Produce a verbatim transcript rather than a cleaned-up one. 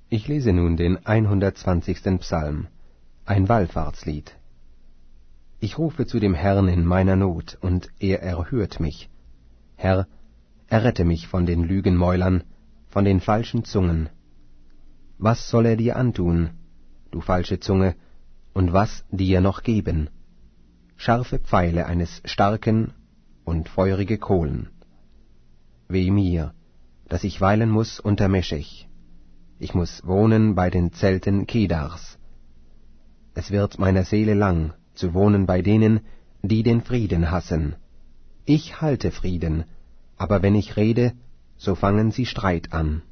Ich lese nun den hundertzwanzigsten Psalm, ein Wallfahrtslied. Ich rufe zu dem Herrn in meiner Not, und er erhört mich. Herr, errette mich von den Lügenmäulern, von den falschen Zungen. Was soll er dir antun, du falsche Zunge, und was dir noch geben? Scharfe Pfeile eines Starken und feurige Kohlen. Weh mir, dass ich weilen muß unter Meschech. Ich muß wohnen bei den Zelten Kedars. Es wird meiner Seele lang, zu wohnen bei denen, die den Frieden hassen. Ich halte Frieden, aber wenn ich rede, so fangen sie Streit an.